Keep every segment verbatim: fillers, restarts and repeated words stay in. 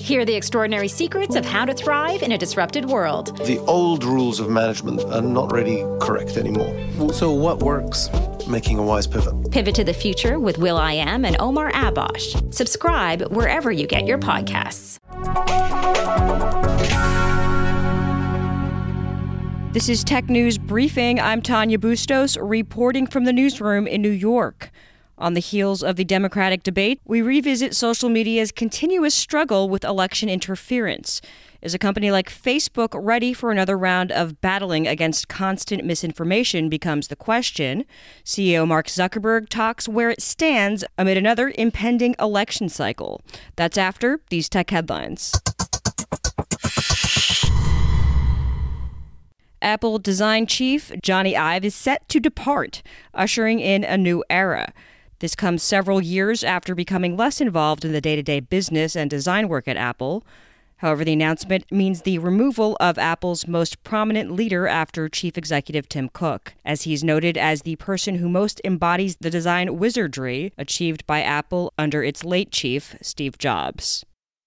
Hear the extraordinary secrets of how to thrive in a disrupted world. The old rules of management are not really correct anymore. So what works? Making a wise pivot. Pivot to the Future with will.i.am and Omar Abash. Subscribe wherever you get your podcasts. This is Tech News Briefing. I'm Tanya Bustos, reporting from the newsroom in New York. On the heels of the Democratic debate, we revisit social media's continuous struggle with election interference. Is a company like Facebook ready for another round of battling against constant misinformation becomes the question. C E O Mark Zuckerberg talks where it stands amid another impending election cycle. That's after these tech headlines. Apple design chief Jony Ive is set to depart, ushering in a new era. This comes several years after becoming less involved in the day-to-day business and design work at Apple. However, the announcement means the removal of Apple's most prominent leader after Chief Executive Tim Cook, as he's noted as the person who most embodies the design wizardry achieved by Apple under its late chief, Steve Jobs.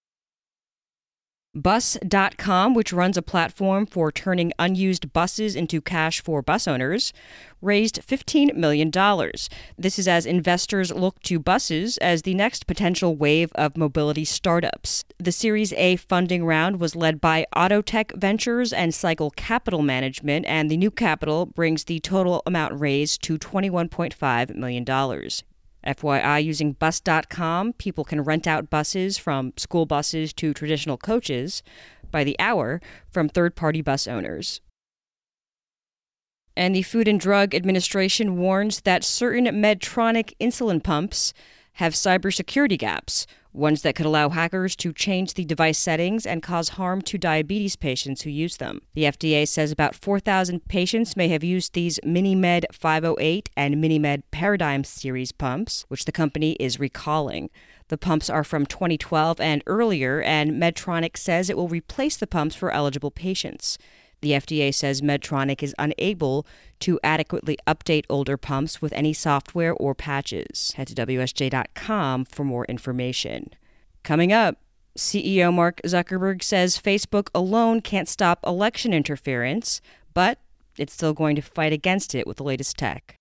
Bus dot com, which runs a platform for turning unused buses into cash for bus owners, raised fifteen million dollars. This is as investors look to buses as the next potential wave of mobility startups. The Series A funding round was led by Autotech Ventures and Cycle Capital Management, and the new capital brings the total amount raised to twenty-one point five million dollars. F Y I, using Bus dot com, people can rent out buses, from school buses to traditional coaches, by the hour from third-party bus owners. And the Food and Drug Administration warns that certain Medtronic insulin pumps have cybersecurity gaps, ones that could allow hackers to change the device settings and cause harm to diabetes patients who use them. The F D A says about four thousand patients may have used these MiniMed five oh eight and MiniMed Paradigm series pumps, which the company is recalling. The pumps are from twenty twelve and earlier, and Medtronic says it will replace the pumps for eligible patients. The F D A says Medtronic is unable to adequately update older pumps with any software or patches. Head to W S J dot com for more information. Coming up, C E O Mark Zuckerberg says Facebook alone can't stop election interference, but it's still going to fight against it with the latest tech.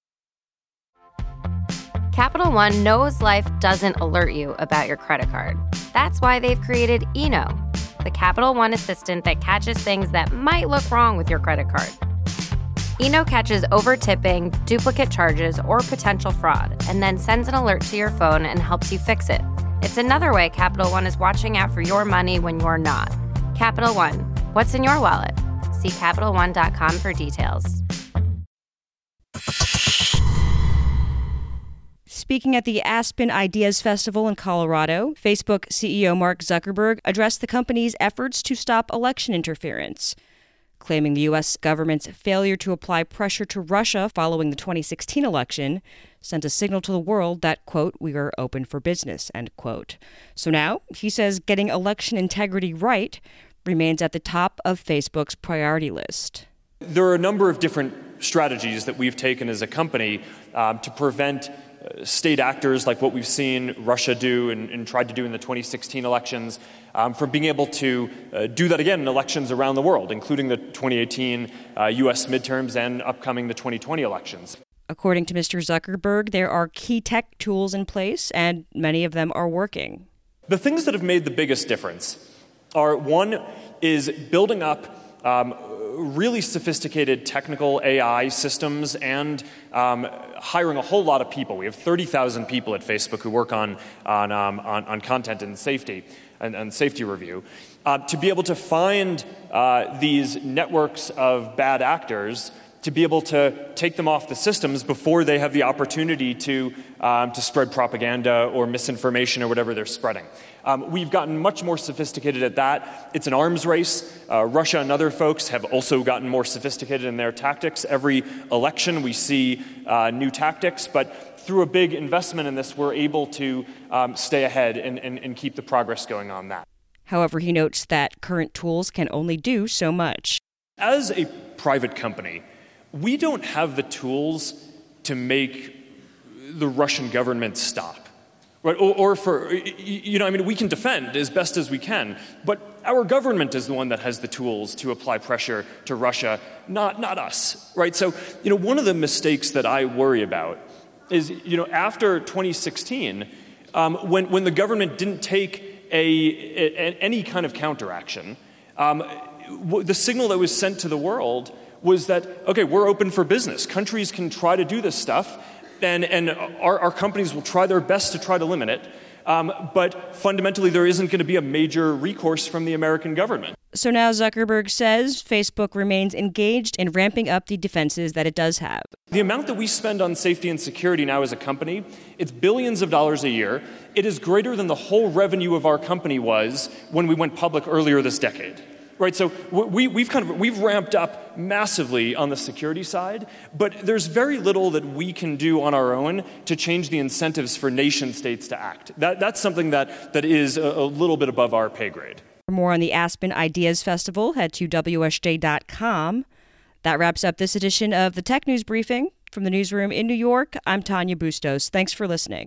Capital One knows life doesn't alert you about your credit card. That's why they've created Eno, the Capital One assistant that catches things that might look wrong with your credit card. Eno catches over-tipping, duplicate charges, or potential fraud, and then sends an alert to your phone and helps you fix it. It's another way Capital One is watching out for your money when you're not. Capital One, what's in your wallet? See Capital One dot com for details. Speaking at the Aspen Ideas Festival in Colorado, Facebook C E O Mark Zuckerberg addressed the company's efforts to stop election interference, claiming the U S government's failure to apply pressure to Russia following the twenty sixteen election sent a signal to the world that, quote, we are open for business, end quote. So now, he says getting election integrity right remains at the top of Facebook's priority list. There are a number of different strategies that we've taken as a company um, to prevent state actors like what we've seen Russia do and, and tried to do in the twenty sixteen elections um, from being able to uh, do that again in elections around the world, including the twenty eighteen uh, U S midterms and upcoming the twenty twenty elections. According to Mister Zuckerberg, there are key tech tools in place, and many of them are working. The things that have made the biggest difference are, one, is building up um, really sophisticated technical A I systems and um, hiring a whole lot of people. We have thirty thousand people at Facebook who work on on um, on, on content and safety and, and safety review uh, to be able to find uh, these networks of bad actors, to be able to take them off the systems before they have the opportunity to um, to spread propaganda or misinformation or whatever they're spreading. Um, we've gotten much more sophisticated at that. It's an arms race. Uh, Russia and other folks have also gotten more sophisticated in their tactics. Every election we see uh, new tactics, but through a big investment in this, we're able to um, stay ahead and, and, and keep the progress going on that. However, he notes that current tools can only do so much. As a private company, we don't have the tools to make the Russian government stop. right? Or, or for, you know, I mean, we can defend as best as we can, but our government is the one that has the tools to apply pressure to Russia, not not us, right? So, you know, one of the mistakes that I worry about is, you know, after twenty sixteen, um, when when the government didn't take a, a any kind of counteraction, um, the signal that was sent to the world was that, okay, we're open for business. Countries can try to do this stuff, and, and our, our companies will try their best to try to limit it. Um, but fundamentally, there isn't going to be a major recourse from the American government. So now Zuckerberg says Facebook remains engaged in ramping up the defenses that it does have. The amount that we spend on safety and security now as a company, it's billions of dollars a year. It is greater than the whole revenue of our company was when we went public earlier this decade. Right, so we, we've kind of we've ramped up massively on the security side, but there's very little that we can do on our own to change the incentives for nation states to act. That, that's something that, that is a, a little bit above our pay grade. For more on the Aspen Ideas Festival, head to W S J dot com. That wraps up this edition of the Tech News Briefing. From the newsroom in New York, I'm Tanya Bustos. Thanks for listening.